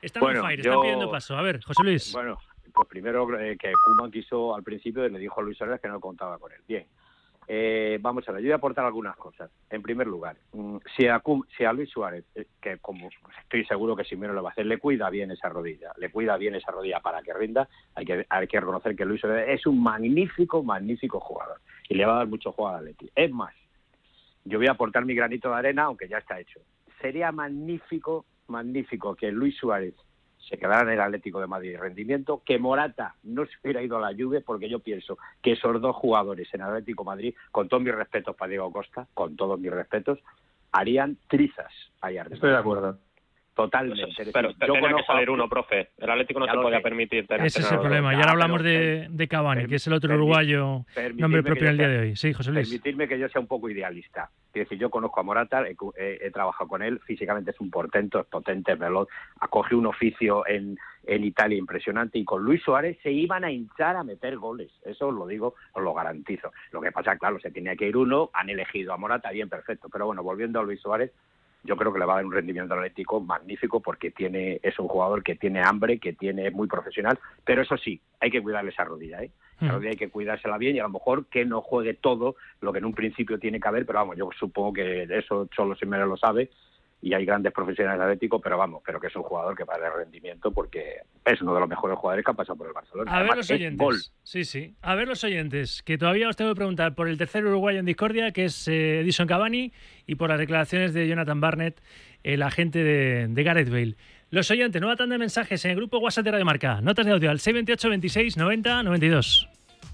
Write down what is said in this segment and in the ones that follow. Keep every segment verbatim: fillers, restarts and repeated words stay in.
Están bueno, on fire, yo... están pidiendo paso. A ver, José Luis. Bueno, pues primero eh, que Koeman quiso al principio y le dijo a Luis Suárez que no contaba con él. Bien. Eh, vamos a ver, yo voy a aportar algunas cosas. En primer lugar, si a, si a Luis Suárez, que como estoy seguro que Simeone lo va a hacer, le cuida bien esa rodilla, le cuida bien esa rodilla para que rinda, hay que, hay que reconocer que Luis Suárez es un magnífico, magnífico jugador y le va a dar mucho juego a Atleti. Es más, yo voy a aportar mi granito de arena, aunque ya está hecho. Sería magnífico, magnífico que Luis Suárez se quedara en el Atlético de Madrid de rendimiento, que Morata no se hubiera ido a la Juve, porque yo pienso que esos dos jugadores en Atlético de Madrid, con todos mis respetos para Diego Costa, con todos mis respetos, harían trizas ahí arriba. Estoy de acuerdo. Totalmente. Pero, pero yo tenía conozco... que salir uno, profe. El Atlético no ya se podía sé. permitir tener. Ese es el problema. Y ahora hablamos de, de Cavani, que es el otro uruguayo nombre propio en el día de hoy. Sí, José Luis. Permitirme que yo sea un poco idealista. Es decir, yo conozco a Morata, he, he, he trabajado con él, físicamente es un portento, es potente, es veloz, acogió un oficio en, en Italia impresionante, y con Luis Suárez se iban a hinchar a meter goles. Eso os lo digo, os lo garantizo. Lo que pasa, claro, se tenía que ir uno, han elegido a Morata, bien, perfecto. Pero bueno, volviendo a Luis Suárez, yo creo que le va a dar un rendimiento atlético magnífico, porque tiene es un jugador que tiene hambre, que tiene es muy profesional, pero eso sí, hay que cuidarle esa rodilla, ¿eh? La rodilla hay que cuidársela bien, y a lo mejor que no juegue todo lo que en un principio tiene que haber, pero vamos, yo supongo que eso solo Simeone lo sabe, y hay grandes profesionales atléticos, pero vamos, pero que es un jugador que va a dar rendimiento, porque es uno de los mejores jugadores que ha pasado por el Barcelona. A ver Además, los es oyentes. gol. Sí, sí. A ver los oyentes, que todavía os tengo que preguntar por el tercer uruguayo en discordia, que es eh, Edinson Cavani, y por las declaraciones de Jonathan Barnett, el agente de, de Gareth Bale. Los oyentes, nueva tanda de mensajes en el grupo WhatsApp de Radio Marca. Notas de audio al seis veintiocho, veintiséis, noventa, noventa y dos.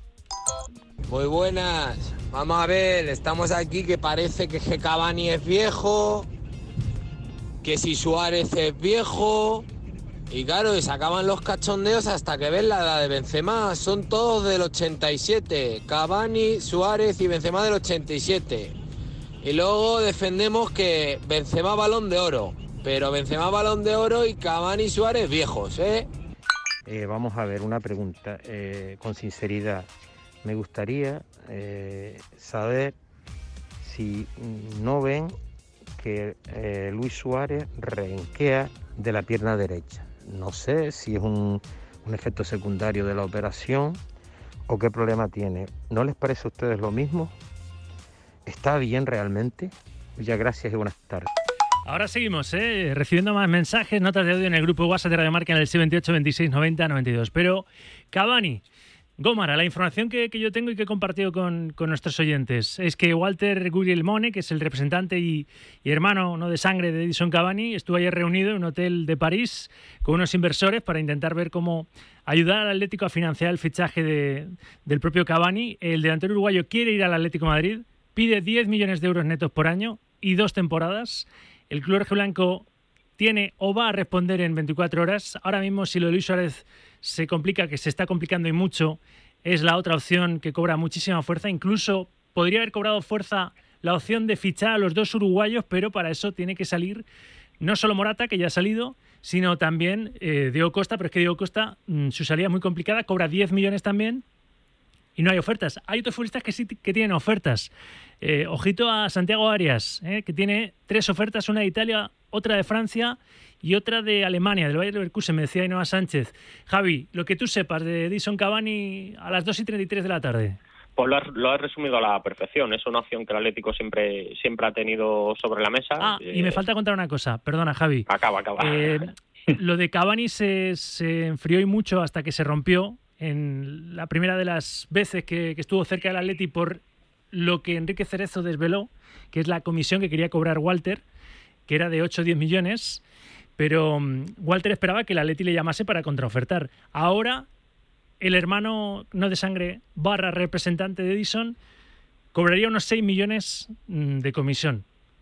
Muy buenas. Vamos a ver, estamos aquí que parece que Cavani es viejo, que si Suárez es viejo, y claro, y se acaban los cachondeos hasta que ven la edad de Benzema. Son todos del ochenta y siete. Cavani, Suárez y Benzema del ochenta y siete. Y luego defendemos que Benzema Balón de Oro, pero Benzema Balón de Oro y Cavani y Suárez viejos, ¿eh? Eh, vamos a ver, una pregunta, eh, con sinceridad. Me gustaría eh, saber si no ven que eh, Luis Suárez renquea de la pierna derecha. No sé si es un, un efecto secundario de la operación o qué problema tiene. ¿No les parece a ustedes lo mismo? ¿Está bien realmente? Muchas gracias y buenas tardes. Ahora seguimos, ¿eh? Recibiendo más mensajes, notas de audio en el grupo WhatsApp de Radio Marca en el seis veintiocho, veintiséis, noventa, noventa y dos. Pero Cavani, Gómara, la información que, que yo tengo y que he compartido con, con nuestros oyentes es que Walter Guglielmone, que es el representante y, y hermano no de sangre de Edinson Cavani, estuvo ayer reunido en un hotel de París con unos inversores para intentar ver cómo ayudar al Atlético a financiar el fichaje de, del propio Cavani. El delantero uruguayo quiere ir al Atlético de Madrid, pide diez millones de euros netos por año y dos temporadas. El club rojiblanco tiene o va a responder en veinticuatro horas. Ahora mismo, si lo de Luis Suárez se complica, que se está complicando y mucho, es la otra opción que cobra muchísima fuerza. Incluso podría haber cobrado fuerza la opción de fichar a los dos uruguayos, pero para eso tiene que salir no solo Morata, que ya ha salido, sino también eh, Diego Costa, pero es que Diego Costa, mmm, su salida es muy complicada, cobra diez millones también y no hay ofertas. Hay otros futbolistas que sí que tienen ofertas. Eh, ojito a Santiago Arias, eh, que tiene tres ofertas, una de Italia, otra de Francia y otra de Alemania, del Bayer Leverkusen, me decía Ainhoa Sánchez. Javi, lo que tú sepas de Edinson Cavani a las dos y treinta y tres de la tarde. Pues lo has, lo has resumido a la perfección. Es una opción que el Atlético siempre siempre ha tenido sobre la mesa. Ah, eh, y me falta contar una cosa. Perdona, Javi. Acaba, acaba. Eh, lo de Cavani se, se enfrió y mucho hasta que se rompió en la primera de las veces que, que estuvo cerca del Atleti por lo que Enrique Cerezo desveló, que es la comisión que quería cobrar Walter, que era de ocho o diez millones, pero um, Walter esperaba que el Atleti le llamase para contraofertar. Ahora el hermano no de sangre barra representante de Edinson cobraría unos seis millones de comisión,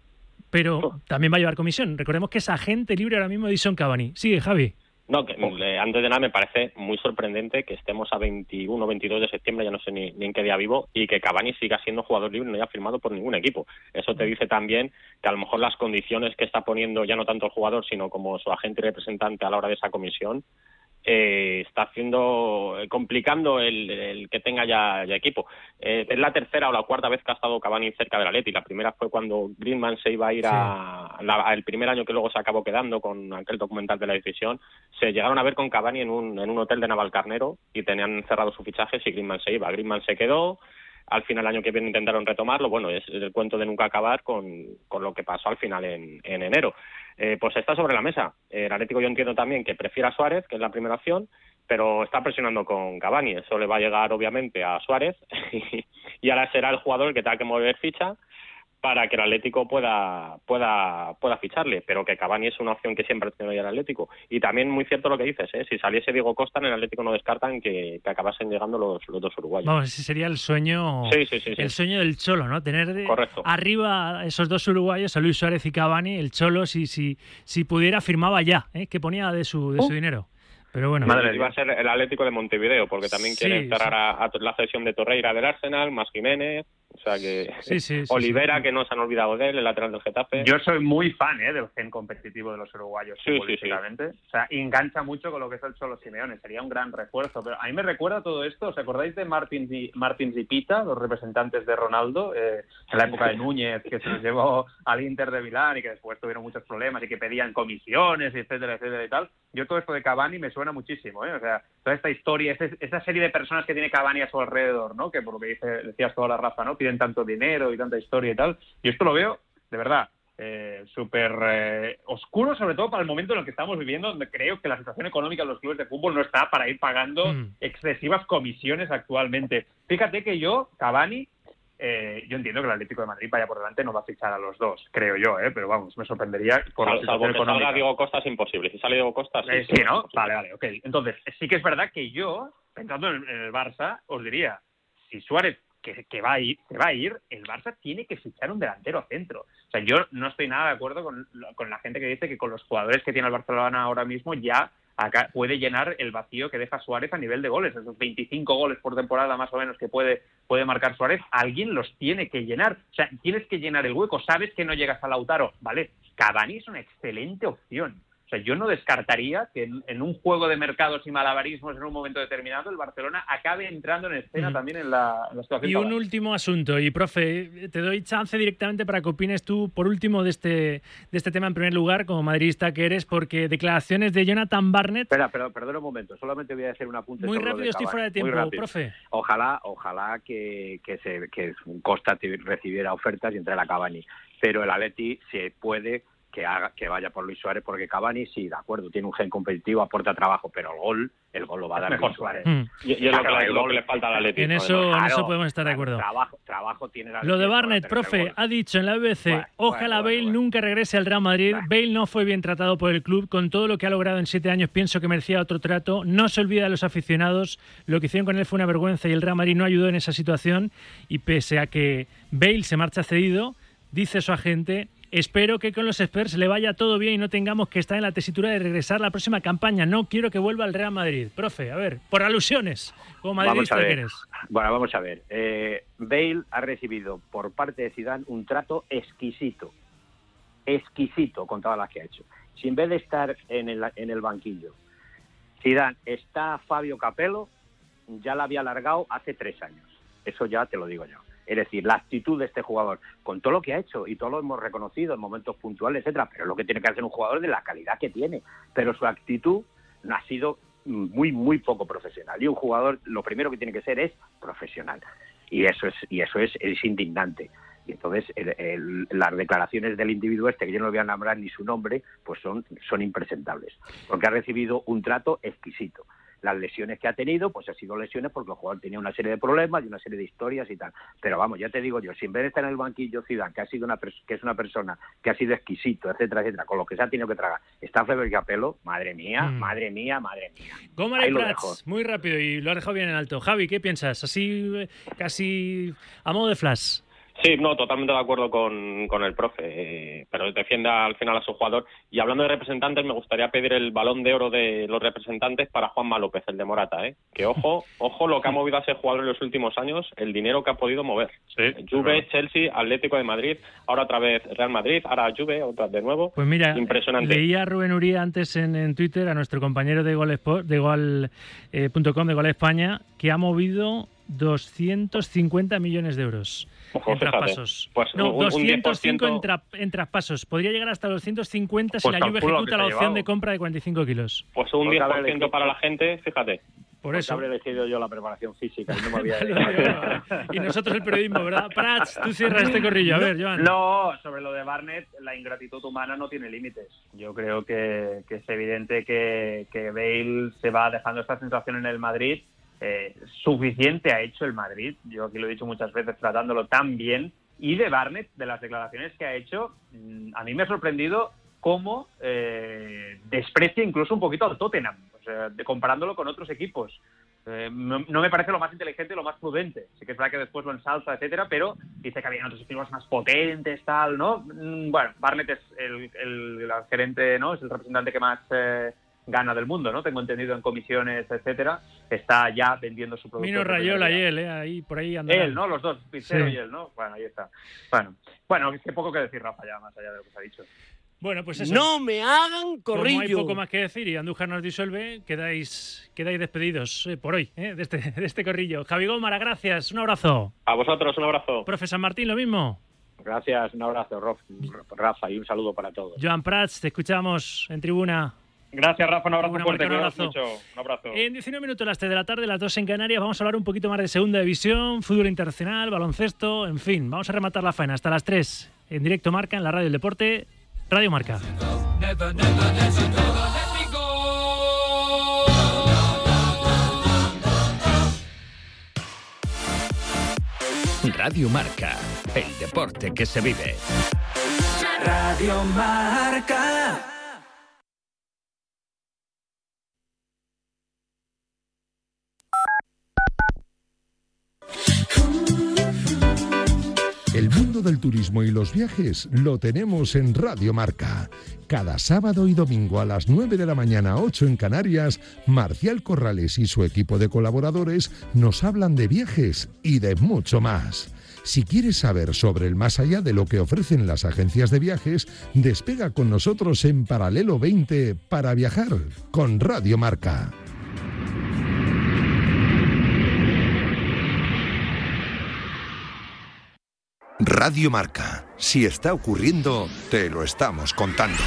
pero oh. también va a llevar comisión. Recordemos que es agente libre ahora mismo de Edinson Cavani. Sigue, Javi. No, que eh, antes de nada me parece muy sorprendente que estemos a veintiuno o veintidós de septiembre, ya no sé ni, ni en qué día vivo, y que Cavani siga siendo jugador libre y no haya firmado por ningún equipo. Eso te dice también que a lo mejor las condiciones que está poniendo ya no tanto el jugador, sino como su agente y representante a la hora de esa comisión, eh, está haciendo, complicando el, el que tenga ya, ya equipo. Eh, es la tercera o la cuarta vez que ha estado Cavani cerca del Atleti. La primera fue cuando Griezmann se iba a ir sí. a, la, el primer año que luego se acabó quedando con aquel documental de La Decisión. Se llegaron a ver con Cavani en un, en un hotel de Navalcarnero y tenían cerrado sus fichajes y Griezmann se iba. Griezmann se quedó. Al final, el año que viene intentaron retomarlo. Bueno, es el cuento de nunca acabar con, con lo que pasó al final en, en enero. Eh, pues está sobre la mesa. El Atlético, yo entiendo también que prefiere a Suárez, que es la primera opción, pero está presionando con Cavani. Eso le va a llegar, obviamente, a Suárez y ahora será el jugador el que tenga que mover ficha para que el Atlético pueda pueda pueda ficharle, pero que Cavani es una opción que siempre ha tenido ya el Atlético. Y también muy cierto lo que dices, ¿eh? Si saliese Diego Costa, en el Atlético no descartan que, que acabasen llegando los, los dos uruguayos. Vamos, ese sería el sueño sí, sí, sí, sí. el sueño del Cholo, ¿no? Tener de Correcto. arriba a esos dos uruguayos, a Luis Suárez y Cavani. El Cholo, si si si pudiera, firmaba ya, ¿eh? Que ponía de su de su uh. dinero. Pero bueno, madre, iba a ser el Atlético de Montevideo, porque también sí, quiere cerrar sí. a, a la cesión de Torreira del Arsenal, más Jiménez, o sea que sí, sí, sí, Olivera, sí. que no se han olvidado de él, el lateral del Getafe. Yo soy muy fan ¿eh? del gen competitivo de los uruguayos, sí, futbolísticamente. Sí, sí. O sea, engancha mucho con lo que es el Cholo Simeone, sería un gran refuerzo. Pero a mí me recuerda todo esto, ¿os acordáis de Martins y, Martins y Pita, los representantes de Ronaldo, eh, en la época de Núñez, que se los llevó al Inter de Milán y que después tuvieron muchos problemas y que pedían comisiones, etcétera, etcétera y tal? Yo todo esto de Cavani me suena muchísimo, ¿eh? O sea, toda esta historia, ese, esa serie de personas que tiene Cavani a su alrededor, ¿no? Que por lo que dice, decías toda la Rafa, ¿no? Piden tanto dinero y tanta historia y tal. Y esto lo veo, de verdad, eh, súper eh, oscuro, sobre todo para el momento en el que estamos viviendo, donde creo que la situación económica de los clubes de fútbol no está para ir pagando mm. excesivas comisiones actualmente. Fíjate que yo, Cavani, Eh, yo entiendo que el Atlético de Madrid vaya por delante, no va a fichar a los dos, creo yo, ¿eh? Pero vamos, me sorprendería por Sal, la salvo que económica. salga Diego Costa es imposible. Si sale Diego Costa, sí. Eh, sí, ¿no? Vale, vale, ok. Entonces, sí que es verdad que yo, pensando en, en el Barça, os diría, si Suárez que, que va a ir, se va a ir, el Barça tiene que fichar un delantero centro. O sea, yo no estoy nada de acuerdo con, con la gente que dice que con los jugadores que tiene el Barcelona ahora mismo ya acá puede llenar el vacío que deja Suárez a nivel de goles, esos veinticinco goles por temporada más o menos que puede, puede marcar Suárez, alguien los tiene que llenar, o sea, tienes que llenar el hueco, sabes que no llegas a Lautaro, vale, Cavani es una excelente opción. O sea, yo no descartaría que en, en un juego de mercados y malabarismos en un momento determinado el Barcelona acabe entrando en escena mm. también en la, en la situación. Y un último asunto, y profe, te doy chance directamente para que opines tú, por último, de este de este tema en primer lugar, como madridista que eres, porque declaraciones de Jonathan Barnett... Espera, pero perdona un momento, solamente voy a hacer un apunte. Muy sobre rápido, lo de estoy fuera de tiempo, profe. Ojalá, ojalá que, que, se, que Costa recibiera ofertas y entrara Cavani, pero el Atleti se puede... que haga que vaya por Luis Suárez, porque Cavani sí, de acuerdo, tiene un gen competitivo, aporta trabajo, pero el gol, el gol lo va a dar mejor Luis Suárez. Mm. Y, y es lo, que, lo que le falta al Atlético. En eso, claro, en eso podemos estar de acuerdo. Trabajo, trabajo tiene el Lo de Barnett, profe, ha dicho en la B B C, bueno, ojalá bueno, Bale bueno, nunca regrese al Real Madrid. Bueno. Bale no fue bien tratado por el club, con todo lo que ha logrado en siete años pienso que merecía otro trato. No se olvida de los aficionados, lo que hicieron con él fue una vergüenza y el Real Madrid no ayudó en esa situación y pese a que Bale se marcha cedido, dice su agente... Espero que con los Spurs le vaya todo bien y no tengamos que estar en la tesitura de regresar la próxima campaña. No quiero que vuelva al Real Madrid. Profe, a ver, por alusiones, como madridista que eres. Bueno, vamos a ver. Eh, Bale ha recibido por parte de Zidane un trato exquisito. Exquisito con todas las que ha hecho. Si en vez de estar en el, en el banquillo, Zidane está Fabio Capello, ya la había alargado hace tres años. Eso ya te lo digo yo. Es decir, la actitud de este jugador, con todo lo que ha hecho, y todo lo hemos reconocido en momentos puntuales, etcétera, pero es lo que tiene que hacer un jugador de la calidad que tiene. Pero su actitud ha sido muy, muy poco profesional. Y un jugador, lo primero que tiene que ser es profesional. Y eso es, y eso es, es indignante. Y entonces el, el, las declaraciones del individuo este, que yo no le voy a nombrar ni su nombre, pues son, son impresentables. Porque ha recibido un trato exquisito. Las lesiones que ha tenido, pues ha sido lesiones porque el jugador tenía una serie de problemas y una serie de historias y tal. Pero vamos, ya te digo yo, si en vez de estar en el banquillo Zidane, que ha sido una que es una persona que ha sido exquisito, etcétera, etcétera, con lo que se ha tenido que tragar, está Fabio Capello, madre mía, mm. madre mía, madre mía. Gómez Prats, muy rápido y lo ha dejado bien en alto. Javi, ¿qué piensas? Así, casi a modo de flash. Sí, no, totalmente de acuerdo con, con el profe, eh, pero defiende al final a su jugador. Y hablando de representantes, me gustaría pedir el Balón de Oro de los representantes para Juanma López, el de Morata, ¿eh? Que ojo, ojo lo que ha movido a ese jugador en los últimos años, el dinero que ha podido mover. Sí, Juve, Chelsea, Atlético de Madrid, ahora otra vez Real Madrid, ahora Juve, otra de nuevo. Pues mira, impresionante. Leía a Rubén Uría antes en, en Twitter, a nuestro compañero de Gol Sport, de Gol eh, punto com, de Gol España, que ha movido doscientos cincuenta millones de euros. Ojo, en fíjate. traspasos. Pues no, un, un doscientos cinco diez por ciento... en, tra en traspasos. Podría llegar hasta doscientos cincuenta Pues si la Juve calculo ejecuta que la se ha opción llevado. de compra de cuarenta y cinco kilos. Pues un Porque diez por habré ciento para la gente, fíjate. Por Porque eso. habré elegido yo la preparación física y no me había Y nosotros el periodismo, ¿verdad? Prats, tú cierras este corrillo. A ver, Joan. No, sobre lo de Barnett, la ingratitud humana no tiene límites. Yo creo que, que es evidente que, que Bale se va dejando esta sensación en el Madrid. Eh, suficiente ha hecho el Madrid, yo aquí lo he dicho muchas veces, tratándolo tan bien. Y de Barnett, de las declaraciones que ha hecho, a mí me ha sorprendido cómo eh, desprecia incluso un poquito al Tottenham, o sea, de, comparándolo con otros equipos. Eh, no, no me parece lo más inteligente y lo más prudente. Sí que es verdad que después lo ensalza, etcétera, pero dice que había otros equipos más potentes, tal, ¿no? Bueno, Barnett es el, el, el gerente, ¿no? Es el representante que más eh, gana del mundo, ¿no? Tengo entendido en comisiones, etcétera. Está ya vendiendo su producto. Mino Rayola y él, ¿eh? Ahí, por ahí andan. Él, ¿no? Los dos, Pizzero Sí. y él, ¿no? Bueno, ahí está. Bueno, bueno, es que poco que decir, Rafa, ya, más allá de lo que se ha dicho. Bueno, pues eso. ¡No me hagan Como hay corrillo! poco más que decir y Andújar nos disuelve, quedáis, quedáis despedidos eh, por hoy, eh, de, este, de este corrillo. Javi Gómara, gracias, un abrazo. A vosotros, un abrazo. Profe San Martín, lo mismo. Gracias, un abrazo, Rof, Rafa, y un saludo para todos. Joan Prats, te escuchamos en tribuna. Gracias, Rafa, un abrazo Una fuerte, marca, un cuidaos abrazo. mucho. Un abrazo. En diecinueve minutos, las tres de la tarde, las dos en Canarias, vamos a hablar un poquito más de segunda división, fútbol internacional, baloncesto, en fin, vamos a rematar la faena hasta las tres en directo Marca, en la radio del deporte, Radio Marca. Radio Marca, el deporte que se vive. Radio Marca. El mundo del turismo y los viajes lo tenemos en Radio Marca. Cada sábado y domingo a las nueve de la mañana, ocho en Canarias, Marcial Corrales y su equipo de colaboradores nos hablan de viajes y de mucho más. Si quieres saber sobre el más allá de lo que ofrecen las agencias de viajes, despega con nosotros en Paralelo veinte para viajar con Radio Marca. Radio Marca. Si está ocurriendo, te lo estamos contando.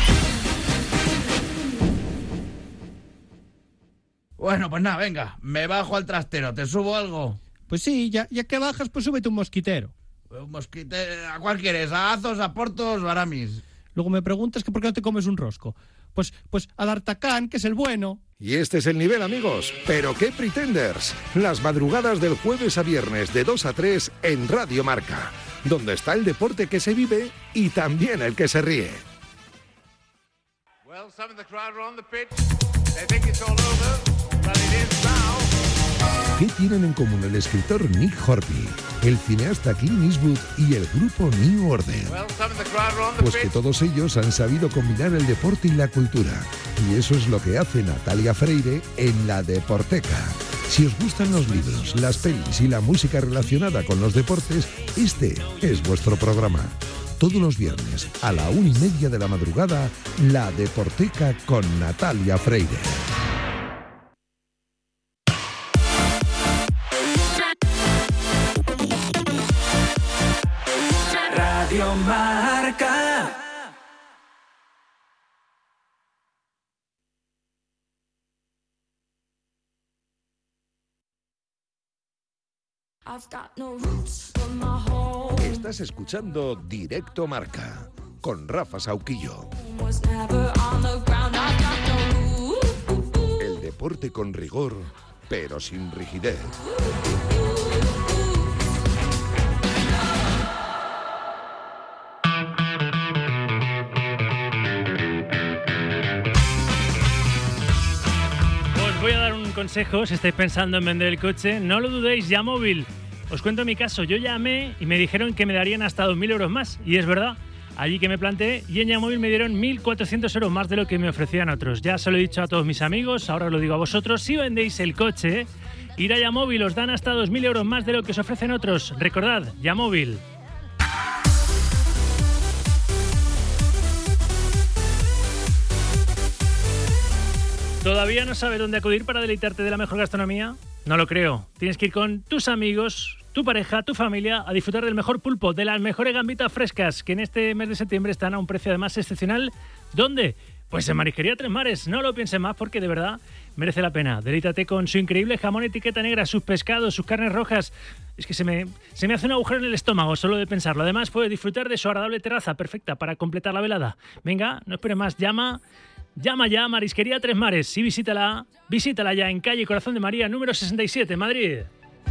Bueno, pues nada, venga, me bajo al trastero, ¿te subo algo? Pues sí, ya, ya que bajas, pues súbete un mosquitero. Un mosquitero, ¿a cuál quieres? ¿A Azos, a Portos o a Aramis? Luego me preguntas que por qué no te comes un rosco. Pues, pues al Artacán, que es el bueno. Y este es el nivel, amigos. ¿Pero qué pretenders? Las madrugadas del jueves a viernes de dos a tres en Radio Marca, donde está el deporte que se vive y también el que se ríe. Well, some of the crowd are on the pitch. They think it's all over, but it is now. ¿Qué tienen en común el escritor Nick Hornby, el cineasta Clint Eastwood y el grupo New Order? Well, some of the crowd are on the Pues que pitch. todos ellos han sabido combinar el deporte y la cultura. Y eso es lo que hace Natalia Freire en La Deporteca. Si os gustan los libros, las pelis y la música relacionada con los deportes, este es vuestro programa. Todos los viernes a la una y media de la madrugada, La Deporteca con Natalia Freire. Radio Marca. Estás escuchando Directo Marca con Rafa Sauquillo. El deporte con rigor, pero sin rigidez. Os voy a dar un consejo, si estáis pensando en vender el coche, no lo dudéis, ya móvil. os cuento mi caso. Yo llamé y me dijeron que me darían hasta dos mil euros más. Y es verdad. Allí que me planteé y en Yamóvil me dieron mil cuatrocientos euros más de lo que me ofrecían otros. Ya se lo he dicho a todos mis amigos, ahora os lo digo a vosotros. Si vendéis el coche, ir a Yamóvil, os dan hasta dos mil euros más de lo que os ofrecen otros. Recordad, Yamóvil. ¿Todavía no sabes dónde acudir para deleitarte de la mejor gastronomía? No lo creo. Tienes que ir con tus amigos, tu pareja, tu familia, a disfrutar del mejor pulpo, de las mejores gambitas frescas, que en este mes de septiembre están a un precio además excepcional. ¿Dónde? Pues en Marisquería Tres Mares. No lo pienses más porque de verdad merece la pena. Deleítate con su increíble jamón etiqueta negra, sus pescados, sus carnes rojas. Es que se me, se me hace un agujero en el estómago solo de pensarlo. Además puedes disfrutar de su agradable terraza, perfecta para completar la velada. Venga, no esperes más, llama... Llama ya a Marisquería Tres Mares y visítala, visítala ya en calle Corazón de María, número sesenta y siete, Madrid.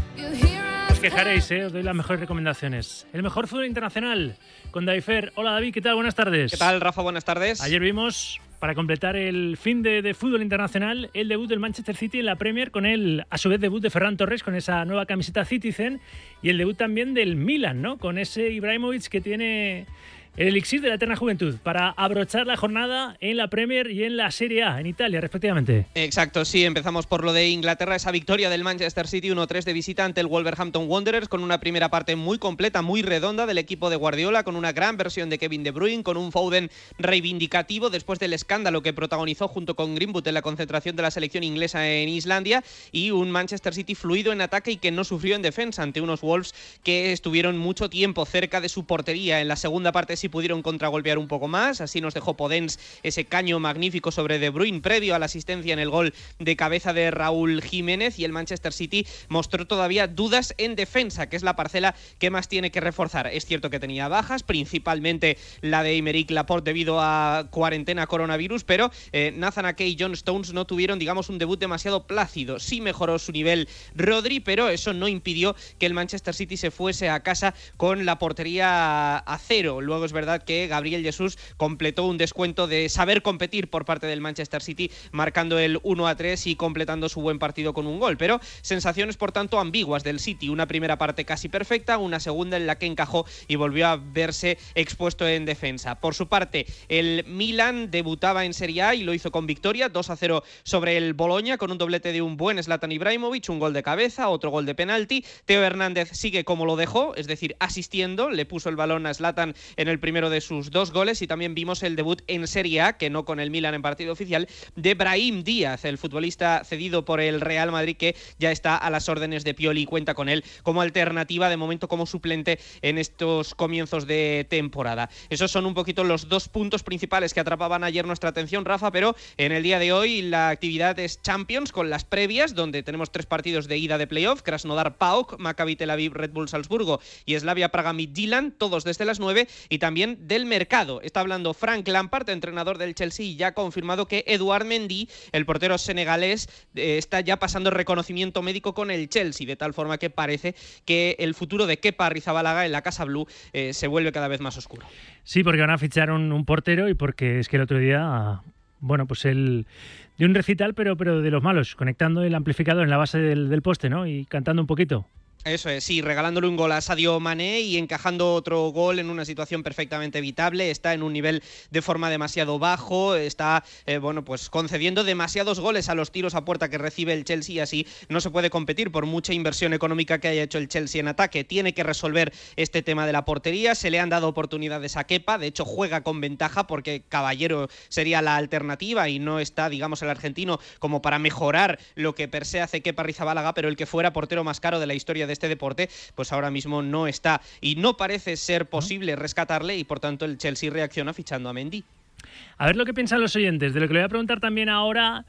Os quejaréis, ¿eh? Os doy las mejores recomendaciones. El mejor fútbol internacional con David Fer. Hola David, ¿qué tal? Buenas tardes. ¿Qué tal, Rafa? Buenas tardes. Ayer vimos, para completar el fin de, de fútbol internacional, el debut del Manchester City en la Premier, con el, a su vez, debut de Ferran Torres con esa nueva camiseta Citizen, y el debut también del Milan, ¿no? Con ese Ibrahimovic que tiene... el elixir de la eterna juventud para abrochar la jornada en la Premier y en la Serie A, en Italia, respectivamente. Exacto, sí. Empezamos por lo de Inglaterra, esa victoria del Manchester City uno tres de visita ante el Wolverhampton Wanderers, con una primera parte muy completa, muy redonda del equipo de Guardiola, con una gran versión de Kevin De Bruyne, con un Foden reivindicativo después del escándalo que protagonizó junto con Greenwood en la concentración de la selección inglesa en Islandia, y un Manchester City fluido en ataque y que no sufrió en defensa ante unos Wolves que estuvieron mucho tiempo cerca de su portería. En la segunda parte sí pudieron contragolpear un poco más, así nos dejó Podence ese caño magnífico sobre De Bruyne previo a la asistencia en el gol de cabeza de Raúl Jiménez, y el Manchester City mostró todavía dudas en defensa, que es la parcela que más tiene que reforzar. Es cierto que tenía bajas, principalmente la de Aymeric Laporte debido a cuarentena coronavirus, pero eh, Nathan Ake y John Stones no tuvieron, digamos, un debut demasiado plácido. Sí mejoró su nivel Rodri, pero eso no impidió que el Manchester City se fuese a casa con la portería a cero. Luego es verdad que Gabriel Jesús completó un descuento de saber competir por parte del Manchester City, marcando el uno a tres y completando su buen partido con un gol. Pero sensaciones, por tanto, ambiguas del City. Una primera parte casi perfecta, una segunda en la que encajó y volvió a verse expuesto en defensa. Por su parte, el Milan debutaba en Serie A y lo hizo con victoria, dos a cero sobre el Bologna, con un doblete de un buen Zlatan Ibrahimovic, un gol de cabeza, otro gol de penalti. Teo Hernández sigue como lo dejó, es decir, asistiendo, le puso el balón a Zlatan en el primero de sus dos goles, y también vimos el debut en Serie A, que no con el Milan en partido oficial, de Brahim Díaz, el futbolista cedido por el Real Madrid, que ya está a las órdenes de Pioli y cuenta con él como alternativa, de momento como suplente en estos comienzos de temporada. Esos son un poquito los dos puntos principales que atrapaban ayer nuestra atención, Rafa, pero en el día de hoy la actividad es Champions, con las previas, donde tenemos tres partidos de ida de playoff: Krasnodar PAOK, Maccabi Tel Aviv Red Bull Salzburgo y Slavia Praga Midtjylland, todos desde las nueve, y también del mercado. Está hablando Frank Lampard, entrenador del Chelsea, y ya ha confirmado que Edouard Mendy, el portero senegalés, eh, está ya pasando reconocimiento médico con el Chelsea, de tal forma que parece que el futuro de Kepa Arrizabalaga en la Casa Blue eh, se vuelve cada vez más oscuro. Sí, porque van a fichar un, un portero, y porque es que el otro día, bueno, pues el de un recital, pero, pero de los malos, conectando el amplificador en la base del, del poste, ¿no? Y cantando un poquito. Eso es, sí, regalándole un gol a Sadio Mané y encajando otro gol en una situación perfectamente evitable. Está en un nivel de forma demasiado bajo, está eh, bueno, pues concediendo demasiados goles a los tiros a puerta que recibe el Chelsea, y así no se puede competir por mucha inversión económica que haya hecho el Chelsea en ataque. Tiene que resolver este tema de la portería. Se le han dado oportunidades a Kepa, de hecho juega con ventaja porque Caballero sería la alternativa y no está, digamos, el argentino como para mejorar lo que per se hace Kepa Arrizabalaga, pero el que fuera portero más caro de la historia de este deporte, pues ahora mismo no está, y no parece ser posible rescatarle, y por tanto el Chelsea reacciona fichando a Mendy. A ver lo que piensan los oyentes, de lo que le voy a preguntar también ahora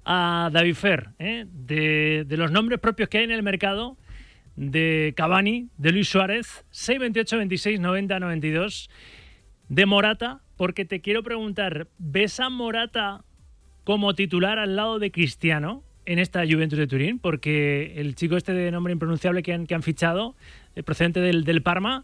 a David Fer, ¿eh? de, de los nombres propios que hay en el mercado, de Cavani, de Luis Suárez, seis veintiocho veintiséis noventa noventa y dos, de Morata, porque te quiero preguntar, ¿ves a Morata como titular al lado de Cristiano en esta Juventus de Turín? Porque el chico este de nombre impronunciable que han, que han fichado, procedente del, del Parma,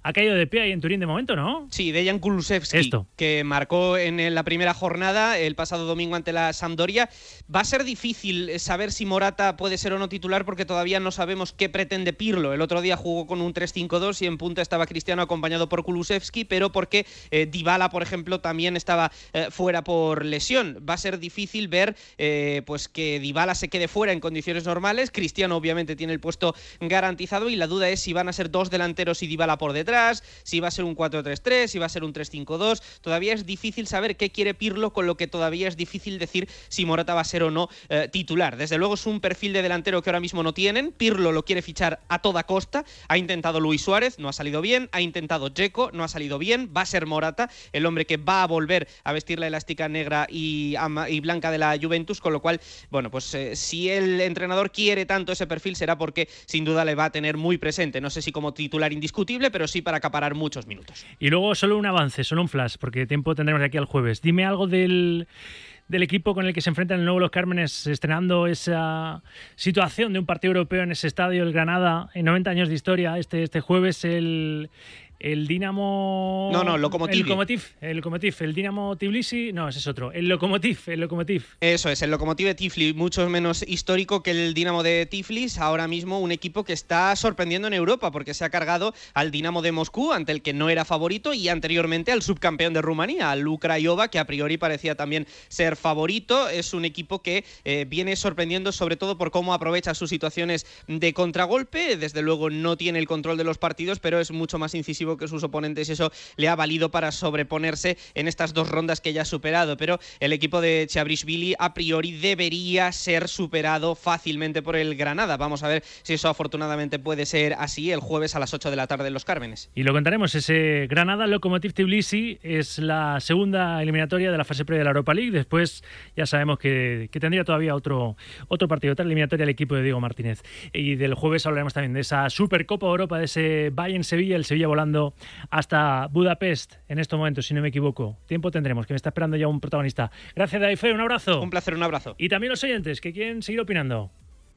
ha caído de pie ahí en Turín de momento, ¿no? Sí, Dejan Kulusevski, Esto. que marcó en la primera jornada el pasado domingo ante la Sampdoria. Va a ser difícil saber si Morata puede ser o no titular porque todavía no sabemos qué pretende Pirlo. El otro día jugó con un tres cinco dos y en punta estaba Cristiano acompañado por Kulusevski, pero porque eh, Dybala, por ejemplo, también estaba eh, fuera por lesión. Va a ser difícil ver eh, pues que Dybala se quede fuera en condiciones normales. Cristiano obviamente tiene el puesto garantizado y la duda es si van a ser dos delanteros y Dybala por detrás, si va a ser un cuatro tres tres, si va a ser un tres cinco dos. Todavía es difícil saber qué quiere Pirlo, con lo que todavía es difícil decir si Morata va a ser o no eh, titular. Desde luego es un perfil de delantero que ahora mismo no tienen. Pirlo lo quiere fichar a toda costa. Ha intentado Luis Suárez, no ha salido bien. Ha intentado Dzeko, no ha salido bien. Va a ser Morata, el hombre que va a volver a vestir la elástica negra y, y blanca de la Juventus, con lo cual, bueno, pues eh, si el entrenador quiere tanto ese perfil será porque sin duda le va a tener muy presente. No sé si como titular indiscutible, pero sí para acaparar muchos minutos. Y luego solo un avance, solo un flash, porque tiempo tendremos de aquí al jueves. Dime algo del, del equipo con el que se enfrentan el nuevo Los Cármenes, estrenando esa situación de un partido europeo en ese estadio, el Granada, en noventa años de historia. Este, este jueves el... El Dinamo... No, no, Lokomotiv. El Lokomotiv, el Lokomotiv. El Dinamo Tbilisi... No, ese es otro. El Lokomotiv, el Lokomotiv. Eso es, el Lokomotiv de Tiflis, mucho menos histórico que el Dinamo de Tiflis. Ahora mismo un equipo que está sorprendiendo en Europa porque se ha cargado al Dinamo de Moscú, ante el que no era favorito, y anteriormente al subcampeón de Rumanía, al Luk Craiova, que a priori parecía también ser favorito. Es un equipo que eh, viene sorprendiendo sobre todo por cómo aprovecha sus situaciones de contragolpe. Desde luego no tiene el control de los partidos, pero es mucho más incisivo que sus oponentes y eso le ha valido para sobreponerse en estas dos rondas que ya ha superado. Pero el equipo de Chabrishvili a priori debería ser superado fácilmente por el Granada. Vamos a ver si eso afortunadamente puede ser así el jueves a las ocho de la tarde en Los Cármenes. Y lo contaremos, ese Granada Lokomotiv Tbilisi es la segunda eliminatoria de la fase previa de la Europa League. Después ya sabemos que, que tendría todavía otro, otro partido, otra eliminatoria el equipo de Diego Martínez. Y del jueves hablaremos también de esa Supercopa Europa, de ese Bayern-Sevilla, el Sevilla volando hasta Budapest en estos momentos, si no me equivoco. Tiempo tendremos, que me está esperando ya un protagonista. Gracias, David Fe, un abrazo. Un placer, un abrazo. Y también los oyentes que quieren seguir opinando.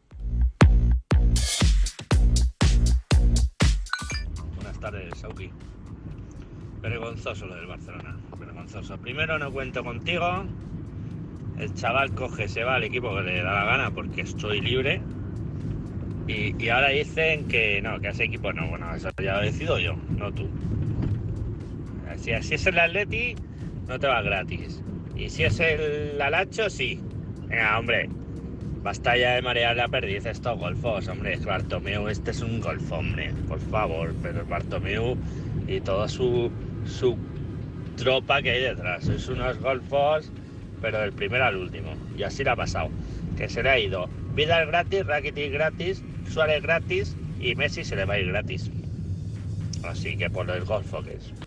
Buenas tardes, Sauki. Vergonzoso lo del Barcelona, vergonzoso. Primero, no cuento contigo. El chaval coge, se va al equipo que le da la gana porque estoy libre. Y, y ahora dicen que no, que a ese equipo no. Bueno, eso ya lo decido yo, no tú. Si así es el Atleti, no te vas gratis. Y si es el Alacho, sí. Venga, hombre, basta ya de marear la perdiz estos golfos, hombre. Es Bartomeu, este es un golfo, hombre, por favor. Pero es Bartomeu y toda su, su tropa que hay detrás. Sois unos golfos, pero del primero al último. Y así le ha pasado. Que se le ha ido Vidal gratis, Rakitic gratis, Suárez gratis y Messi se le va a ir gratis. Así que por el golfo que es.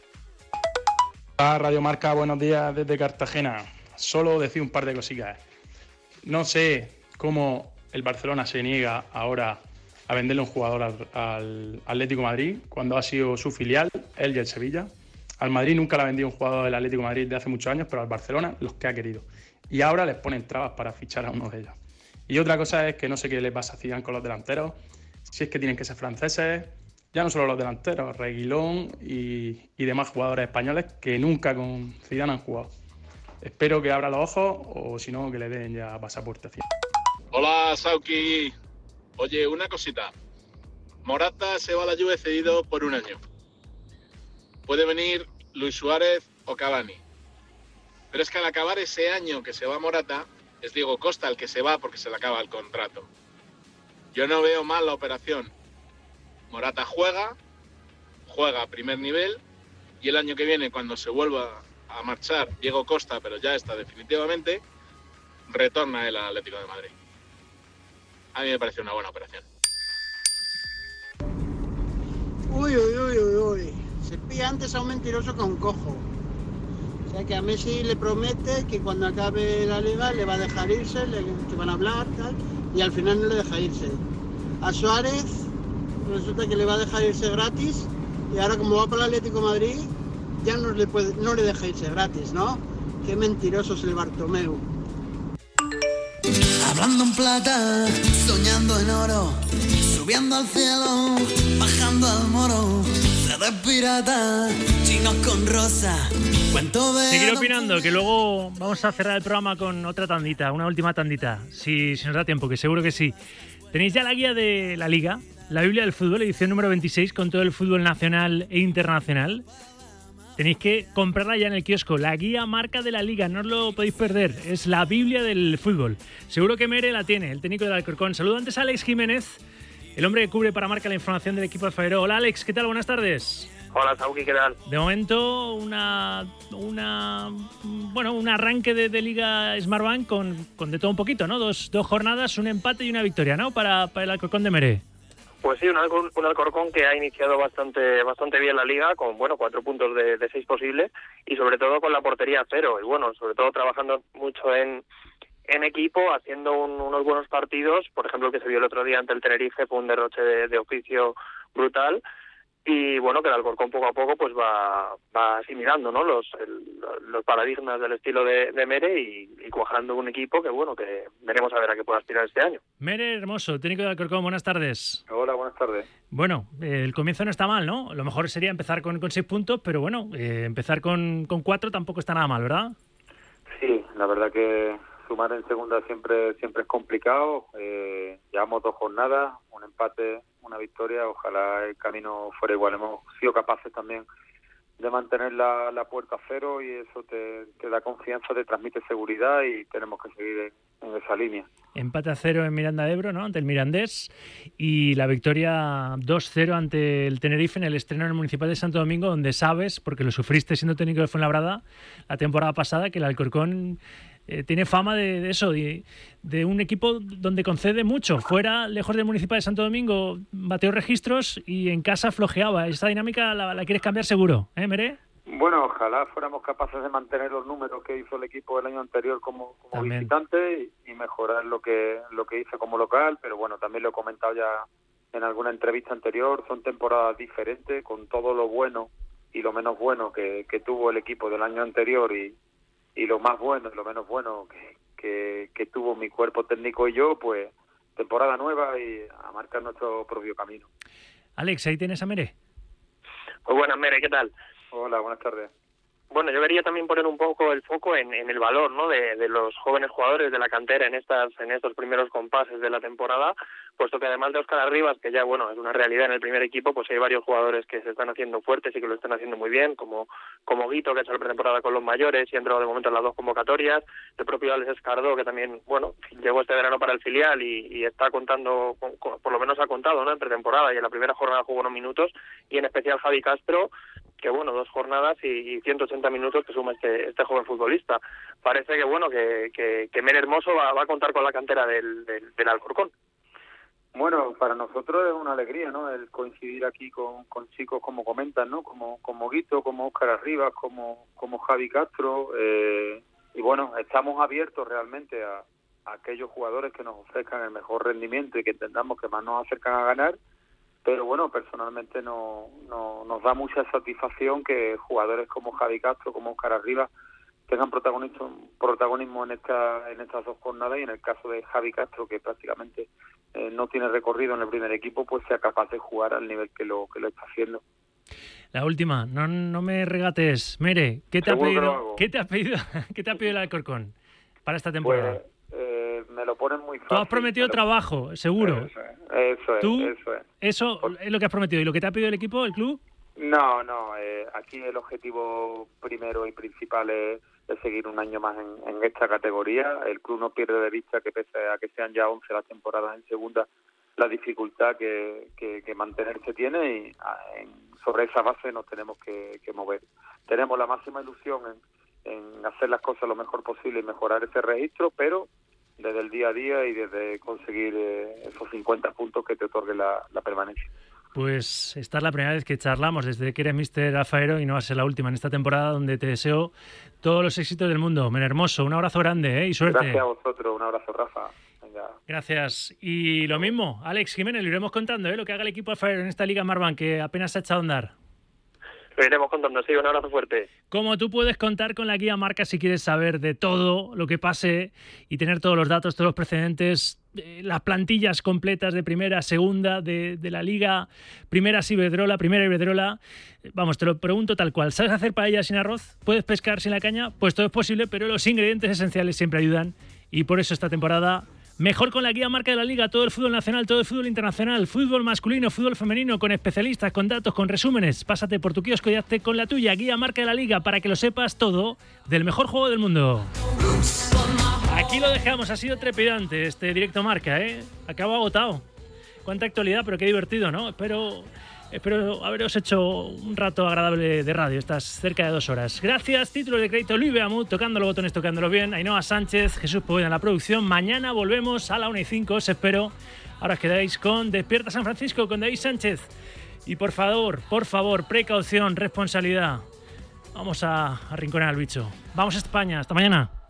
Radio Marca, buenos días desde Cartagena. Solo decir un par de cosillas. No sé cómo el Barcelona se niega ahora a venderle un jugador al, al Atlético de Madrid cuando ha sido su filial, él y el Sevilla. Al Madrid nunca le ha vendido un jugador del Atlético de Madrid de hace muchos años, pero al Barcelona los que ha querido. Y ahora les ponen trabas para fichar a uno de ellos. Y otra cosa es que no sé qué les pasa a Zidane con los delanteros, si es que tienen que ser franceses, ya no solo los delanteros, Reguilón y, y demás jugadores españoles que nunca con Zidane han jugado. Espero que abra los ojos o si no que le den ya pasaporte. Hola, Sauki. Oye, una cosita. Morata se va a la Juve cedido por un año. Puede venir Luis Suárez o Cavani. Pero es que al acabar ese año que se va Morata, es Diego Costa el que se va porque se le acaba el contrato. Yo no veo mal la operación. Morata juega, juega a primer nivel y el año que viene, cuando se vuelva a marchar Diego Costa, pero ya está definitivamente, retorna él al Atlético de Madrid. A mí me parece una buena operación. Uy, uy, uy, uy, uy. Se pilla antes a un mentiroso que a un cojo. O sea que a Messi le promete que cuando acabe la liga le va a dejar irse, le, que van a hablar, tal, y al final no le deja irse. A Suárez resulta que le va a dejar irse gratis y ahora como va para el Atlético de Madrid ya no le, puede, no le deja irse gratis, ¿no? Qué mentiroso es el Bartomeu. Hablando en plata, soñando en oro, subiendo al cielo, bajando al moro, se de pirata, chinos con rosa. Cuento de Seguir opinando, que luego vamos a cerrar el programa con otra tandita, una última tandita, si, si nos da tiempo, que seguro que sí. Tenéis ya la guía de la Liga, la Biblia del Fútbol, edición número veintiséis, con todo el fútbol nacional e internacional. Tenéis que comprarla ya en el kiosco, la guía marca de la Liga, no os lo podéis perder, es la Biblia del fútbol. Seguro que Mere la tiene, el técnico del Alcorcón. Saludo antes a Alex Jiménez, el hombre que cubre para Marca la información del equipo de Faero. Hola Alex, ¿qué tal? Buenas tardes. Hola, Sauki, ¿qué tal? De momento, una, una bueno, un arranque de, de Liga Smartbank con, con de todo un poquito, ¿no? Dos, dos jornadas, un empate y una victoria, ¿no? Para, para el Alcorcón de Mere. Pues sí, un, Alcor- un Alcorcón que ha iniciado bastante bastante bien la Liga, con bueno cuatro puntos de, de seis posibles, y sobre todo con la portería a cero, y bueno, sobre todo trabajando mucho en, en equipo, haciendo un, unos buenos partidos. Por ejemplo, el que se vio el otro día ante el Tenerife fue un derroche de, de oficio brutal. Y bueno, que el Alcorcón poco a poco pues va va asimilando, ¿no? los el, los paradigmas del estilo de, de Mere y, y cuajando un equipo que bueno, que veremos a ver a qué puede aspirar este año. Mere Hermoso, técnico de Alcorcón, buenas tardes. Hola, buenas tardes. Bueno, eh, el comienzo no está mal, ¿no? Lo mejor sería empezar con, con seis puntos, pero bueno, eh, empezar con, con cuatro tampoco está nada mal, ¿verdad? Sí, la verdad que sumar en segunda siempre siempre es complicado. Eh, llevamos dos jornadas, un empate, una victoria. Ojalá el camino fuera igual. Hemos sido capaces también de mantener la, la puerta a cero y eso te, te da confianza, te transmite seguridad y tenemos que seguir en, en esa línea. Empate a cero en Miranda de Ebro, ¿no? Ante el Mirandés, y la victoria dos cero ante el Tenerife en el estreno en el Municipal de Santo Domingo, donde sabes, porque lo sufriste siendo técnico de Fuenlabrada la temporada pasada, que el Alcorcón eh, tiene fama de, de eso, de, de un equipo donde concede mucho. Fuera, lejos del Municipal de Santo Domingo, bateó registros y en casa flojeaba. Esta dinámica la, la quieres cambiar seguro, ¿eh, Mere? Bueno, ojalá fuéramos capaces de mantener los números que hizo el equipo el año anterior como, como visitante y, y mejorar lo que lo que hizo como local, pero bueno, también lo he comentado ya en alguna entrevista anterior, son temporadas diferentes, con todo lo bueno y lo menos bueno que, que tuvo el equipo del año anterior y, y lo más bueno y lo menos bueno que, que, que tuvo mi cuerpo técnico y yo, pues temporada nueva y a marcar nuestro propio camino. Alex, ahí tienes a Mere. Pues buenas, Mere, ¿qué tal? Hola, buenas tardes. Bueno, yo quería también poner un poco el foco en, en el valor, ¿no? de, de los jóvenes jugadores de la cantera en estas en estos primeros compases de la temporada, puesto que además de Óscar Arribas, que ya bueno es una realidad en el primer equipo, pues hay varios jugadores que se están haciendo fuertes y que lo están haciendo muy bien, como como Guito, que ha hecho la pretemporada con los mayores y ha entrado de momento en las dos convocatorias, el propio Alex Escardó, que también bueno llegó este verano para el filial y, y está contando, con, con, por lo menos ha contado, ¿no? En pretemporada y en la primera jornada jugó unos minutos, y en especial Javi Castro, que bueno, dos jornadas y, y ciento ochenta minutos que suma este este joven futbolista. Parece que bueno que que, que Mere Hermoso va, va a contar con la cantera del, del, del Alcorcón. Bueno, para nosotros es una alegría, ¿no? El coincidir aquí con, con chicos como comentan, ¿no? Como como Guito, como Óscar Arribas, como como Javi Castro, eh, y bueno, estamos abiertos realmente a, a aquellos jugadores que nos ofrezcan el mejor rendimiento y que entendamos que más nos acercan a ganar. Pero bueno, personalmente no, no nos da mucha satisfacción que jugadores como Javi Castro, como Óscar Arribas, tengan protagonismo, protagonismo en esta en estas dos jornadas, y en el caso de Javi Castro, que prácticamente eh, no tiene recorrido en el primer equipo, pues sea capaz de jugar al nivel que lo que lo está haciendo. La última, no no me regates, Mere, ¿qué te ha pedido? ¿Qué te ha pedido? ¿Qué te ha pedido el Alcorcón para esta temporada? Pues, eh, me lo ponen muy fácil. Tú has prometido lo... trabajo, seguro. Eso es, eso es. ¿Tú? Eso es. Eso es lo que has prometido. ¿Y lo que te ha pedido el equipo, el club? No, no. Eh, aquí el objetivo primero y principal es, es seguir un año más en, en esta categoría. El club no pierde de vista que pese a que sean ya once las temporadas en segunda, la dificultad que, que, que mantenerse tiene, y en, sobre esa base nos tenemos que, que mover. Tenemos la máxima ilusión en, en hacer las cosas lo mejor posible y mejorar ese registro, pero desde el día a día y desde conseguir eh, esos cincuenta puntos que te otorgue la, la permanencia. Pues esta es la primera vez que charlamos desde que eres míster Alfaero, y no va a ser la última en esta temporada, donde te deseo todos los éxitos del mundo. Mere Hermoso, un abrazo grande, ¿eh? Y suerte. Gracias a vosotros, un abrazo, Rafa. Venga. Gracias. Y lo mismo, Alex Jiménez, lo iremos contando, ¿eh? Lo que haga el equipo Alfaero en esta Liga Smartbank, que apenas se ha echado a andar. Lo iremos contando, sí, un abrazo fuerte. Como tú puedes contar con la guía Marca si quieres saber de todo lo que pase y tener todos los datos, todos los precedentes, eh, las plantillas completas de primera, segunda, de, de la Liga, primera Iberdrola, primera Iberdrola. Vamos, te lo pregunto tal cual. ¿Sabes hacer paella sin arroz? ¿Puedes pescar sin la caña? Pues todo es posible, pero los ingredientes esenciales siempre ayudan. Y por eso esta temporada, mejor con la guía marca de la Liga, todo el fútbol nacional, todo el fútbol internacional, fútbol masculino, fútbol femenino, con especialistas, con datos, con resúmenes. Pásate por tu kiosco y hazte con la tuya, guía marca de la Liga, para que lo sepas todo del mejor juego del mundo. Aquí lo dejamos, ha sido trepidante este directo marca, ¿eh? Acabo agotado. Cuánta actualidad, pero qué divertido, ¿no? Espero, espero haberos hecho un rato agradable de radio, estas cerca de dos horas. Gracias, título de crédito Luis Beamut, tocando los botones, tocándolo bien. Ainhoa Sánchez, Jesús Poveda en la producción. Mañana volvemos a la una y cinco, os espero. Ahora os quedáis con Despierta San Francisco, con David Sánchez. Y por favor, por favor, precaución, responsabilidad. Vamos a arrinconar al bicho. Vamos a España, hasta mañana.